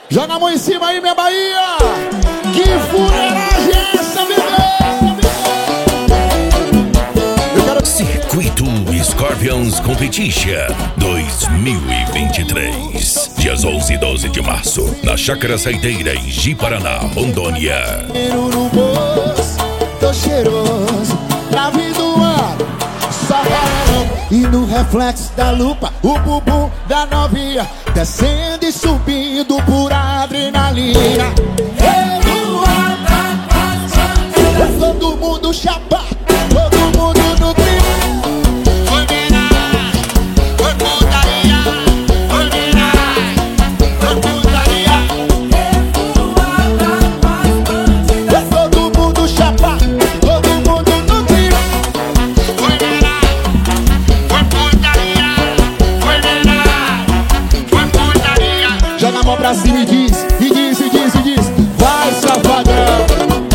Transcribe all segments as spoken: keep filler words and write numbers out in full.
Joga a mão em cima aí, minha Bahia. Que fuleiragem é essa, bebê? Quero... Circuito Scorpions Competition dois mil e vinte e três. Dias onze e doze de março, na Chácara Saideira, em Ji-Paraná, Rondônia. No bolso, tô cheiroso, na vida do ano, só varão. E no reflexo da lupa, o bumbum da novinha descendo e subindo por adrenalina. Todo mundo chapa, todo mundo no clima. Foi verdade, foi putaria. Foi verdade, foi putaria. Todo mundo chapa, todo mundo no clima. Foi verdade, foi putaria. Foi verdade, foi putaria. Joga a mão pra cima e diz, e diz, e diz, e diz: vai, safadão.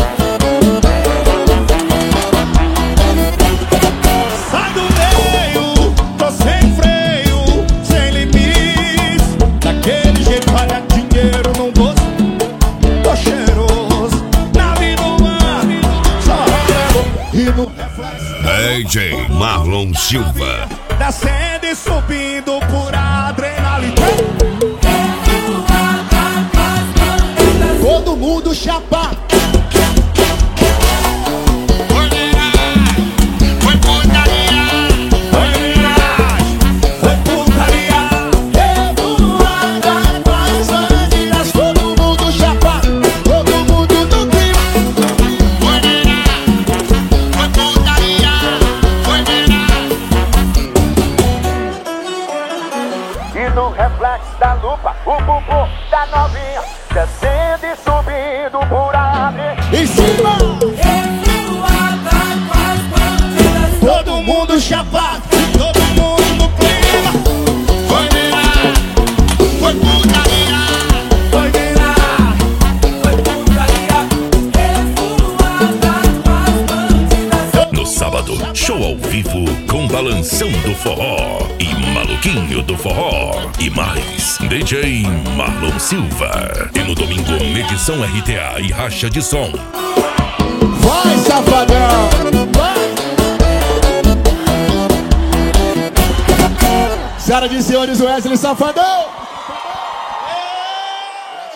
D J Marlon Silva. Descendo e subindo por adrenalina. Todo mundo chapa. Foi verdade, foi putaria. Foi verdade, foi putaria. Revoada com as bandidas. Todo mundo chapa, todo mundo no clima. Foi verdade, foi putaria. Foi verdade. E no reflexo da lupa, o bumbum da novinha descendo e subindo por adrenalina. Em cima! Todo mundo chapado, todo mundo no clima. Foi verdade, foi putaria. Foi virar, foi putaria. No sábado, show ao vivo com Balanção do Forró e Maluquinho do Forró e mais D J Marlon Silva. E no domingo, medição R T A e racha de som. Vai, safadão! Vai! Senhoras e senhores, Wesley Safadão!